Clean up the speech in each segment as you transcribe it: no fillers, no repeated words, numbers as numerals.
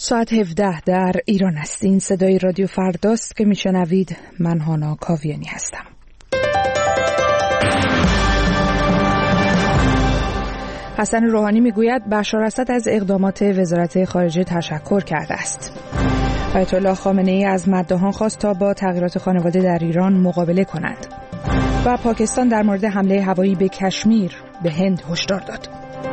ساعت 17 در ایران است. این صدای رادیو فرداست که میشنوید. من هانا کاویانی هستم. حسن روحانی میگوید بشار اسد از اقدامات وزارت خارجه تشکر کرده است. آیت الله خامنه ای از مداحان خواست تا با تغییرات خانواده در ایران مقابله کنند. و پاکستان در مورد حمله هوایی به کشمیر به هند هشدار داد.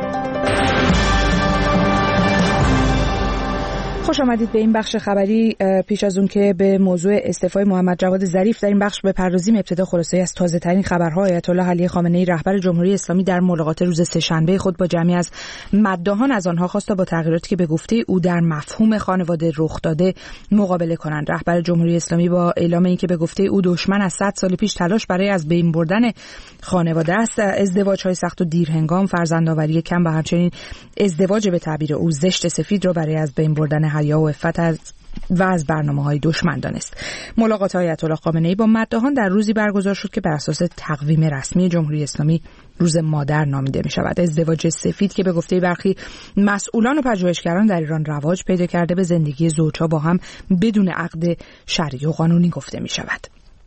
خوش آمدید به این بخش خبری. پیش از اون که به موضوع استعفای محمد جواد ظریف در این بخش بپردازیم، ابتدا خلاصه‌ای از تازه‌ترین خبرها. آیت الله علی خامنه ای رهبر جمهوری اسلامی در ملاقات روز سه‌شنبه خود با جمعی از مداحان از آنها خواست تا با تغییراتی که به گفته او در مفهوم خانواده رخ داده مقابله کنند. رهبر جمهوری اسلامی با اعلام اینکه به گفته او دشمن از 100 سال پیش تلاش برای از بین بردن خانواده است، ازدواج‌های سخت و دیرهنگام، فرزندآوری کم و همچنین ازدواج به تعبیر او زشت سفید را برای از بین بردن حیا و عفت و از برنامه‌های دشمن دانست. ملاقات آیت الله خامنه ای با مداحان در روزی برگزار شد که بر اساس تقویم رسمی جمهوری اسلامی روز مادر نامیده می شود. ازدواج سفید که به گفته برخی مسئولان و پژوهشگران در ایران رواج پیدا کرده، به زندگی زوجها با هم بدون عقد شرعی و قانونی گفته می شود.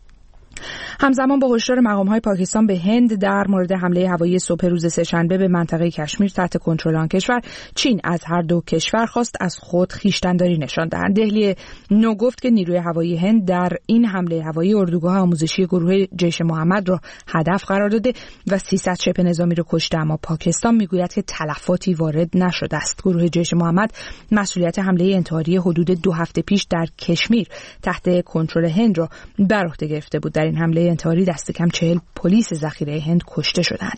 همزمان با هشدار مقام‌های پاکستان به هند در مورد حمله هوایی صبح روز سه‌شنبه به منطقه کشمیر تحت کنترل آن کشور، چین از هر دو کشور خواست از خود خویشتن‌داری نشان دهند. دهلی نو گفت که نیروی هوایی هند در این حمله هوایی اردوگاه آموزشی گروه جیش محمد را هدف قرار داده و 300 شبه نظامی را کشته، اما پاکستان میگوید که تلفاتی وارد نشده است. گروه جیش محمد مسئولیت حمله انتحاری حدود 2 هفته پیش در کشمیر تحت کنترل هند را بر عهده گرفته بود. در این حمله انتحاری دست کم 40 پلیس ذخیره هند کشته شدند.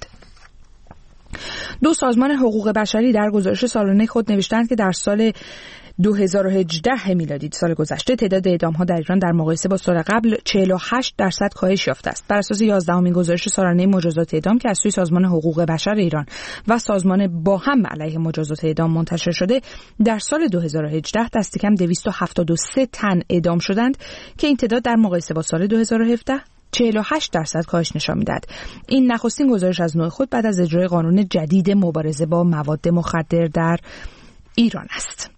دو سازمان حقوق بشری در گزارش سالانه خود نوشتند که در سال 2018 میلادی، سال گذشته، تعداد اعدام‌ها در ایران در مقایسه با سال قبل 48% کاهش یافته است. بر اساس 11مین گزارش سالانه مجازات اعدام که از سوی سازمان حقوق بشر ایران و سازمان با هم علیه مجازات اعدام منتشر شده، در سال 2018 دست کم 273 تن اعدام شدند که این تعداد در مقایسه با سال 2017 48% کاهش نشان می‌دهد. این نخستین گزارش از نوع خود بعد از اجرای قانون جدید مبارزه با مواد مخدر در ایران است.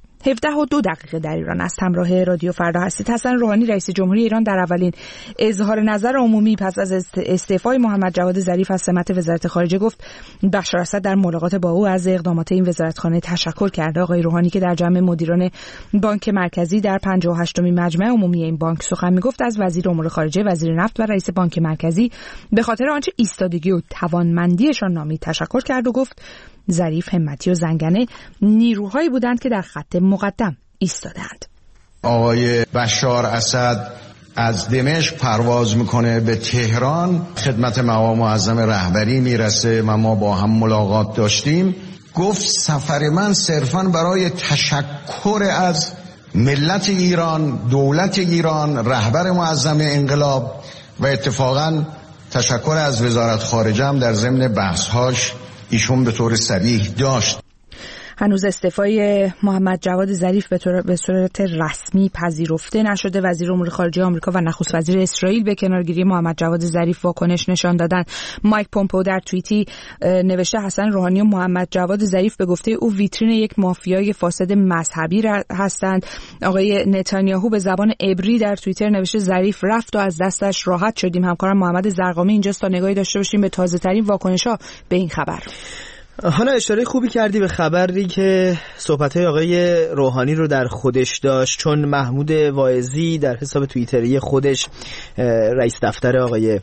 17:02 در ایران است. همراه رادیو فردا هستید. حسن روحانی رئیس جمهوری ایران در اولین اظهار نظر عمومی پس از استعفای محمد جواد ظریف از سمت وزارت خارجه گفت بشار اسد در ملاقات با او از اقدامات این وزارتخانه تشکر کرده. آقای روحانی که در جمع مدیران بانک مرکزی در 58مین مجمع عمومی این بانک سخن میگفت، از وزیر امور خارجه، وزیر نفت و رئیس بانک مرکزی به خاطر آنچه ایستادگی و توانمندیشان نامید تشکر کرد و گفت ظریف، همتی و زنگنه نیروهایی بودند که در خط مقدم ایستادند. آقای بشار اسد از دمشق پرواز میکنه به تهران، خدمت مقام معظم رهبری میرسه و ما با هم ملاقات داشتیم. گفت سفر من صرفاً برای تشکر از ملت ایران، دولت ایران، رهبر معظم انقلاب و اتفاقاً تشکر از وزارت خارجه هم در ضمن بحث‌هاش ایشون به طور صریح داشت. هنوز استعفای محمد جواد ظریف به صورت رسمی پذیرفته نشده. وزیر امور خارجه آمریکا و نخست وزیر اسرائیل به کنارگیری محمد جواد ظریف واکنش نشان دادند. مایک پومپئو در توییتی نوشته حسن روحانی و محمد جواد ظریف به گفته او ویترین یک مافیای فاسد مذهبی هستند. آقای نتانیاهو به زبان عبری در توییتر نوشته ظریف رفت و از دستش راحت شدیم. همکارم محمد زرقامی اینجاست تا نگاهی داشته باشیم به تازه‌ترین واکنش‌ها به این خبر. حالا اشاره خوبی کردی به خبری که صحبت‌های آقای روحانی رو در خودش داشت، چون محمود واعظی در حساب توییتری خودش رئیس دفتر آقای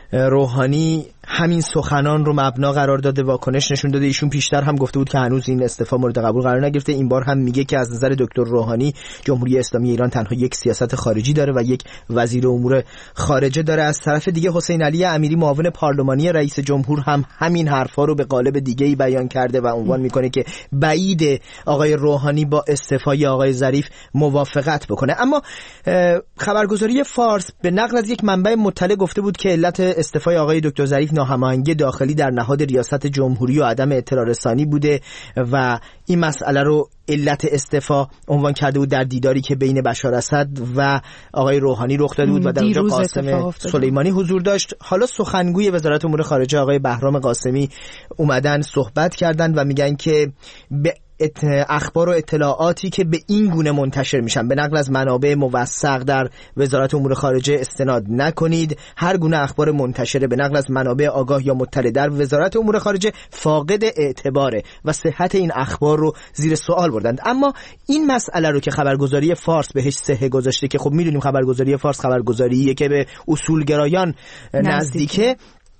روحانی همین سخنان رو مبنا قرار داده، واکنش نشون داده. ایشون پیشتر هم گفته بود که هنوز این استعفا مورد قبول قرار نگرفته. این بار هم میگه که از نظر دکتر روحانی جمهوری اسلامی ایران تنها یک سیاست خارجی داره و یک وزیر امور خارجه داره. از طرف دیگه حسین علی امیری معاون پارلمانی رئیس جمهور هم همین حرفا رو به قالب دیگه‌ای بیان کرده و عنوان میکنه که بعید آقای روحانی با استعفای آقای ظریف موافقت بکنه. اما خبرگزاری فارس به نقل از یک منبع مطلع گفته بود که علت استعفای آقای دکتر ظریف ناهماهنگی داخلی در نهاد ریاست جمهوری و عدم اطلاع رسانی بوده و این مسئله رو علت استعفا عنوان کرده بود در دیداری که بین بشار اسد و آقای روحانی رخ داده بود و در اونجا قاسم سلیمانی حضور داشت. حالا سخنگوی وزارت امور خارجه آقای بهرام قاسمی اومدن صحبت کردن و میگن که به اخبار و اطلاعاتی که به این گونه منتشر میشن به نقل از منابع موثق در وزارت امور خارجه استناد نکنید. هر گونه اخبار منتشره به نقل از منابع آگاه یا مطلع در وزارت امور خارجه فاقد اعتباره و صحت این اخبار رو زیر سوال بردند. اما این مسئله رو که خبرگزاری فارس بهش صحه گذاشته، که خب میدونیم خبرگزاری فارس خبرگزاریه که به اصولگرایان نزدیکه،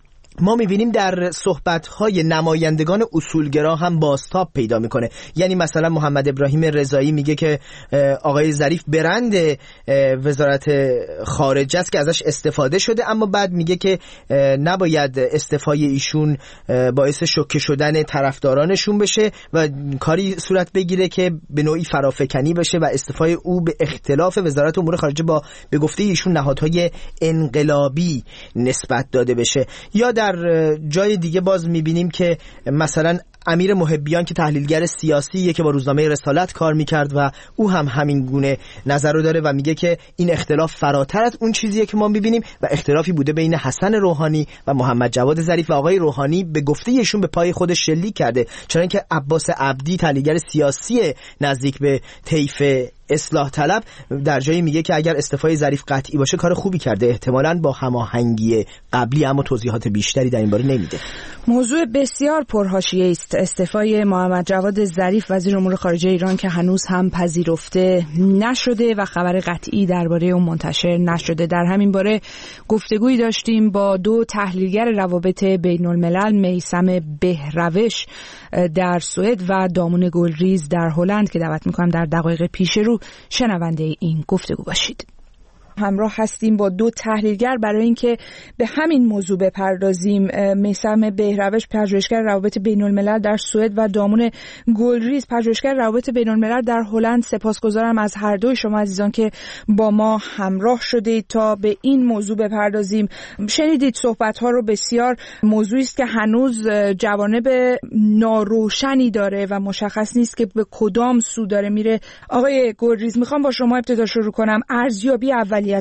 ما میبینیم در صحبت‌های نمایندگان اصولگرا هم بازتاب پیدا میکنه. یعنی مثلا محمد ابراهیم رضایی میگه که آقای ظریف برند وزارت خارجه است که ازش استفاده شده، اما بعد میگه که نباید استعفای ایشون باعث شوکه شدن طرفدارانشون بشه و کاری صورت بگیره که به نوعی فرافکنی بشه و استعفای او به اختلاف وزارت امور خارجه با به گفته ایشون نهادهای انقلابی نسبت داده بشه. یا در جای دیگه باز میبینیم که مثلا امیر محبیان که تحلیلگر سیاسیه که با روزنامه رسالت کار میکرد و او هم همین گونه نظر رو داره و میگه که این اختلاف فراتر از اون چیزیه که ما میبینیم و اختلافی بوده بین حسن روحانی و محمد جواد ظریف و آقای روحانی به گفته ایشون به پای خودش شلیک کرده، چنانکه عباس عبدی تحلیلگر سیاسی نزدیک به طیف اصلاح طلب در جایی میگه که اگر استعفای ظریف قطعی باشه کار خوبی کرده، احتمالاً با هماهنگی قبلی، اما توضیحات بیشتری در این باره نمیده. موضوع بسیار پرحاشیه است استعفای محمد جواد ظریف وزیر امور خارجه ایران که هنوز هم پذیرفته نشده و خبر قطعی درباره اون منتشر نشده. در همین باره گفتگویی داشتیم با دو تحلیلگر روابط بین الملل، میثم بهروش در سوئد و دامون گلریز در هلند، که دعوت میکنم در دقایق پیش رو شنونده این گفتگو باشید. همراه هستیم با دو تحلیلگر برای اینکه به همین موضوع بپردازیم. میثم بهروش پژوهشگر روابط بین الملل در سوئد و دامون گلریز پژوهشگر روابط بین الملل در هلند. سپاسگزارم از هر دوی شما عزیزان که با ما همراه شدید تا به این موضوع بپردازیم. شنیدید صحبت‌ها رو، بسیار موضوعی است که هنوز جوانب ناروشنی داره و مشخص نیست که به کدام سو داره میره. آقای گلریز، میخوام با شما ابتدا شروع کنم. ارزیابی اولیتون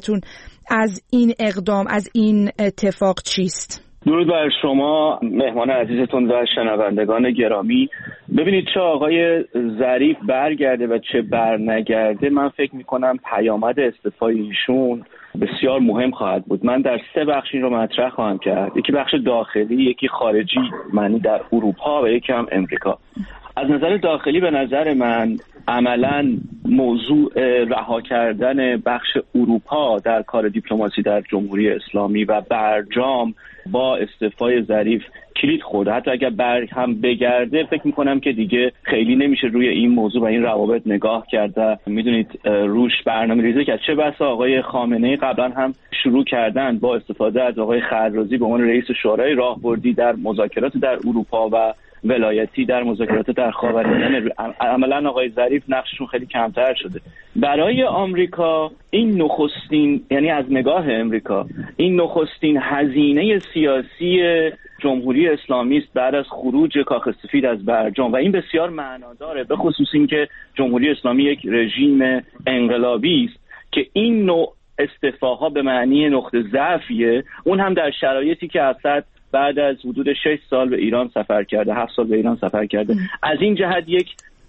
از این اقدام، از این اتفاق چیست؟ درود بر شما مهمان عزیزتون و شنوندگان گرامی. ببینید، چه آقای ظریف برگرده و چه بر نگرده، من فکر میکنم پیامد استعفای ایشون بسیار مهم خواهد بود. من در سه بخش این رو مطرح خواهم کرد. یکی بخش داخلی، یکی خارجی معنی در اروپا و یکی هم امریکا. از نظر داخلی به نظر من عملاً موضوع رها کردن بخش اروپا در کار دیپلماسی در جمهوری اسلامی و برجام با استعفای ظریف کلید خورده. حتی اگر برگ هم بگرده فکر میکنم که دیگه خیلی نمیشه روی این موضوع و این روابط نگاه کرده. میدونید روش برنامه‌ریزی کرد. چه بسا آقای خامنه‌ای قبلا هم شروع کردن با استفاده از آقای خرازی به عنوان رئیس شورای راهبردی در مذاکرات در اروپا و ولایتی در مذاکرات در خاورمیانه. عملا آقای ظریف نقششون خیلی کمتر شده. برای آمریکا این نخستین، یعنی از نگاه امریکا این نخستین هزینه سیاسی جمهوری اسلامی است بعد از خروج کاخ سفید از برجام و این بسیار معناداره، به خصوص اینکه جمهوری اسلامی یک رژیم انقلابی است که این نوع استعفاها به معنی نقطه ضعفیه، اون هم در شرایطی که اسد بعد از حدود 6 سال به ایران سفر کرده، 7 سال به ایران سفر کرده. از این جهت یک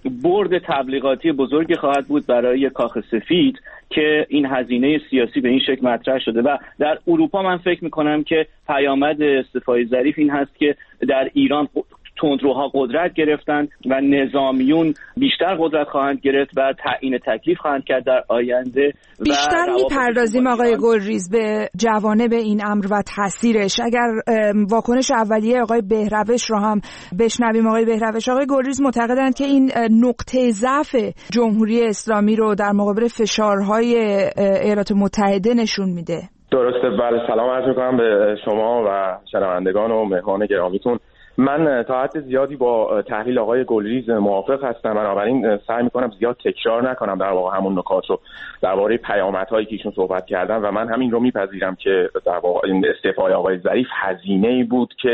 برد تبلیغاتی بزرگی خواهد بود برای کاخ سفید که این هزینه سیاسی به این شکل مطرح شده. و در اروپا من فکر میکنم که پیامد استعفای ظریف این هست که در ایران تندروها قدرت گرفتند و نظامیون بیشتر قدرت خواهند گرفت و تعیین تکلیف خواهند کرد در آینده. بیشتر میپردازیم آقای گلریز به جوانب این امر و تاثیرش. اگر واکنش اولیه آقای بهروش رو هم بشنویم. آقای بهروش، آقای گلریز معتقدند که این نقطه ضعف جمهوری اسلامی رو در مقابل فشارهای ایالات متحده نشون میده. درسته، بله. سلام عرض می‌کنم به شما و شنوندگان و مهمان گرامیتون. من تا حد زیادی با تحلیل آقای گلریز موافق هستم، بنابراین سعی میکنم زیاد تکرار نکنم در واقع همون نکات رو درباره پیامدهایی که ایشون صحبت کردن و من همین رو میپذیرم که در واقع این استعفای آقای ظریف هزینه‌ای بود که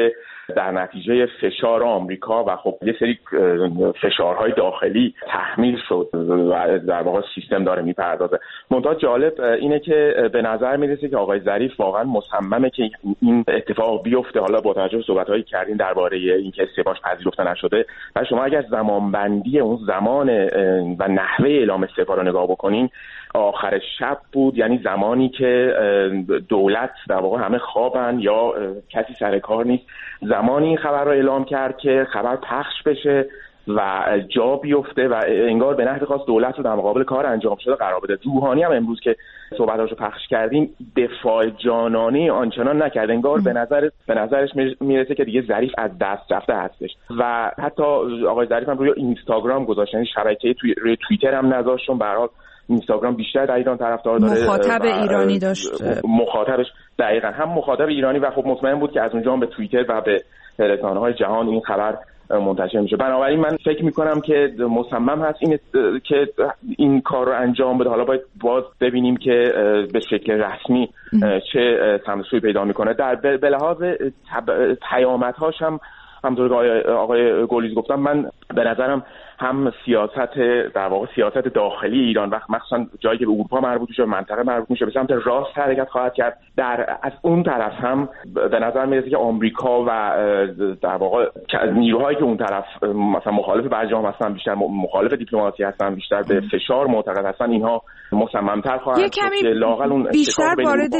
در نتیجه فشار آمریکا و خب یه سری فشارهای داخلی تحمیل شد و در واقع سیستم داره میپردازه. منتها جالب اینه که به نظر میرسه که آقای ظریف واقعا مصممه که این اتفاق بیفته. حالا با توجه به صحبت‌هایی کردین درباره اینکه استعفاش پذیرفته نشده و شما اگر زمانبندی اون زمان و نحوه اعلام استعفا رو نگاه بکنین، آخر شب بود، یعنی زمانی که دولت در واقع همه خوابن یا کسی سر کار نیست، زمانی این خبر رو اعلام کرد که خبر پخش بشه و جا بیفته و انگار به نحو خاص دولت رو در مقابل کار انجام شده قرار بده. روحانی هم امروز که صحبتاشو پخش کردیم دفاع جانانه آنچنان نکرد، انگار به نظرش میرسه که دیگه ظریف از دست رفته هستش و حتی آقای ظریف هم روی اینستاگرام گذاشتن، شبکه روی توییتر هم نذاشت، چون به هر حال اینستاگرام بیشتر در ایران طرفدار داره، مخاطب ایرانی داشت، مخاطبش دقیقاً هم مخاطب ایرانی و خب مطمئن بود که از اونجا به توییتر و به رسانه‌های جهان این خبر منتشر میشه. بنابراین من فکر میکنم که مصمم هست که این کار رو انجام بده. حالا باید باز ببینیم که به شکل رسمی چه سمت پیدا میکنه. در به لحاظ پیامدهاش هم همونطور که آقای گلیز گفتم، من به نظرم هم سیاست در واقع سیاست داخلی ایران و مخصوصا جایی که به اروپا مربوط میشه، منطقه مربوط میشه، به سمت راست حرکت خواهد کرد. از اون طرف هم به نظر میاد که آمریکا و در واقع نیروهایی که اون طرف مثلا مخالف برجام هستن، بیشتر مخالف دیپلماسی هستن، بیشتر به فشار معتقد هستن، اینها مصمم‌تر خواهند شد که لااقل اون بیشتر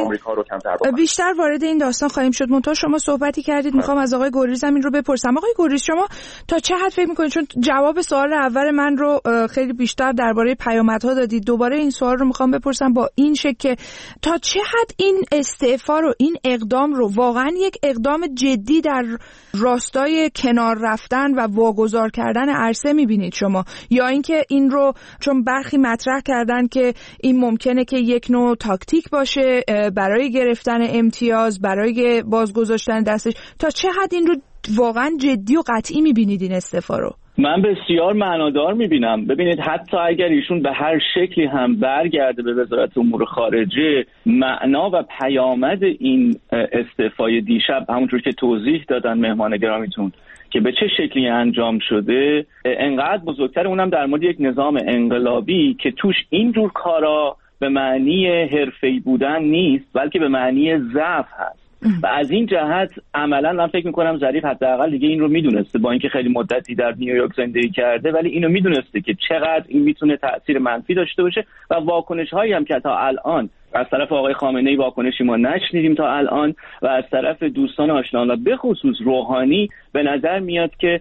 وارد این داستان خواهیم شد. منتها شما صحبتی کردید، میخوام از آقای گلیز این رو بپرسم. آقای گلیز، شما تا چه حد فکر میکنید، چون جواب سوال اول من رو خیلی بیشتر درباره پیامدها دادید، دوباره این سوال رو میخوام بپرسم با این شکل که تا چه حد این استعفا رو، این اقدام رو واقعا یک اقدام جدی در راستای کنار رفتن و واگذار کردن عرصه میبینید شما، یا اینکه این رو چون برخی مطرح کردن که این ممکنه که یک نوع تاکتیک باشه برای گرفتن امتیاز، برای بازگذاشتن دستش، تا چه حد این رو واقعا جدی و قطعی میبینید این استعفا رو؟ من بسیار معنادار میبینم. ببینید حتی اگر ایشون به هر شکلی هم برگرده به وزارت امور خارجه، معنا و پیامد این استعفای دیشب همونجور که توضیح دادن مهمان گرامیتون که به چه شکلی انجام شده انقدر بزرگتر، اونم در مورد یک نظام انقلابی که توش اینجور کارا به معنی حرفه‌ای بودن نیست، بلکه به معنی ضعف هست. و از این جهت عملا من فکر میکنم ظریف حداقل دیگه این رو میدونسته، با اینکه خیلی مدتی در نیویورک زندگی کرده ولی اینو میدونسته که چقدر این میتونه تأثیر منفی داشته باشه و واکنش هایی هم که تا الان از طرف آقای خامنه‌ای واکنشی ما نشنیدیم تا الان و از طرف دوستان آشنا به خصوص روحانی، به نظر میاد که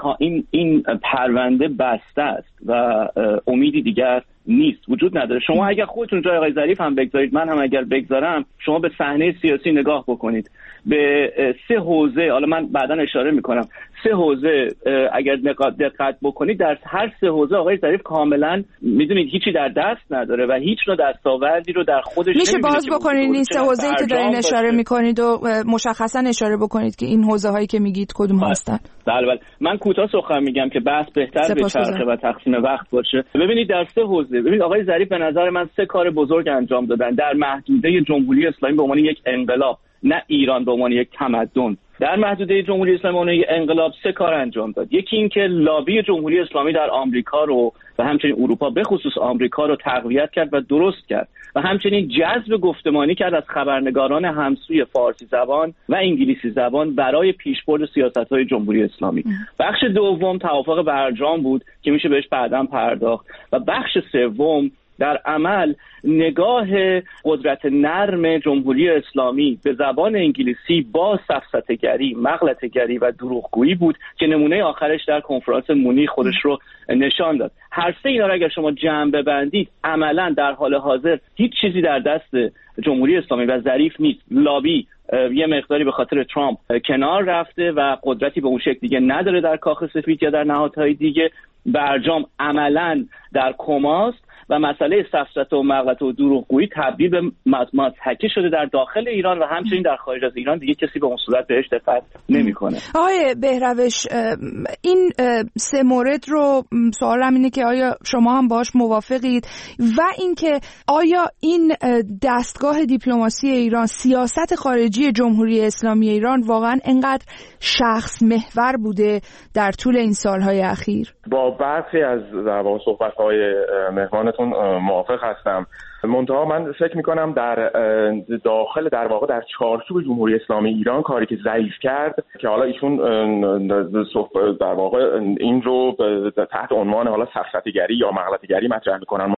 این پرونده بسته است و امیدی دیگر نیست، وجود نداره. شما اگر خودتون جای آقای ظریف هم بگذارید، من هم اگر بگذارم، شما به صحنه سیاسی نگاه بکنید، به 3 حوزه، حالا من بعداً اشاره میکنم، 3 حوزه اگر دقت بکنید، در هر 3 حوزه آقای ظریف کاملا میدونید هیچی در دست نداره و هیچ نوع دستاوردی رو در خودش میشه باز بکنید این 3 حوزه‌ای که دارین اشاره میکنید و مشخصا اشاره بکنید که این حوزه هایی که میگید کدوم هستن؟ بله من کوتاه سخن میگم که بحث بهتر بچرخه و تقسیم وقت باشه. ببینید در 3 حوزه، ببینید آقای ظریف به نظر من 3 کار بزرگ انجام دادن در محدوده جمهوری اسلامی به عنوان یک انقلاب، نه ایران به عنوان یک تمدن. در محدوده جمهوری اسلامی به عنوان یک انقلاب 3 کار انجام داد. یکی این که لابی جمهوری اسلامی در آمریکا رو و همچنین اروپا به خصوص آمریکا رو تقویت کرد و درست کرد و همچنین جذب گفتمانی کرد از خبرنگاران همسوی فارسی زبان و انگلیسی زبان برای پیشبرد سیاست‌های جمهوری اسلامی. بخش دوم توافق برجام بود که میشه بهش بعداً پرداخت و بخش سوم در عمل نگاه قدرت نرم جمهوری اسلامی به زبان انگلیسی با سفسطه‌گری، مغلطه‌گری و دروغگویی بود که نمونه آخرش در کنفرانس مونیخ خودش رو نشان داد. هر 3 اینا رو اگر شما جمع ببندید، عملا در حال حاضر هیچ چیزی در دست جمهوری اسلامی و ظریف نیست. لابی یه مقداری به خاطر ترامپ کنار رفته و قدرتی به اون شکل دیگه نداره در کاخ سفید یا در نهادهای دیگه. برجام عملا در کماست و مسئله سفسطه و مغلطه و دروغگویی تبدیل به مضحکه شده در داخل ایران و همچنین در خارج از ایران. دیگه کسی به اون صورت بهش دقت نمیکنه. آقای بهروش، این سه مورد رو سوالم اینه که آیا شما هم باهاش موافقید و اینکه آیا این دستگاه دیپلماسی ایران، سیاست خارجی جمهوری اسلامی ایران واقعا انقدر شخص محور بوده در طول این سالهای اخیر؟ با برخی از صحبت‌های مهمانتون موافق هستم. منتها من فکر میکنم در داخل در واقع در چارچوب جمهوری اسلامی ایران کاری که ضعیف کرد که حالا ایشون در واقع این رو تحت عنوان حالا سفسطه‌گری یا مغلطه‌گری مطرح میکنن،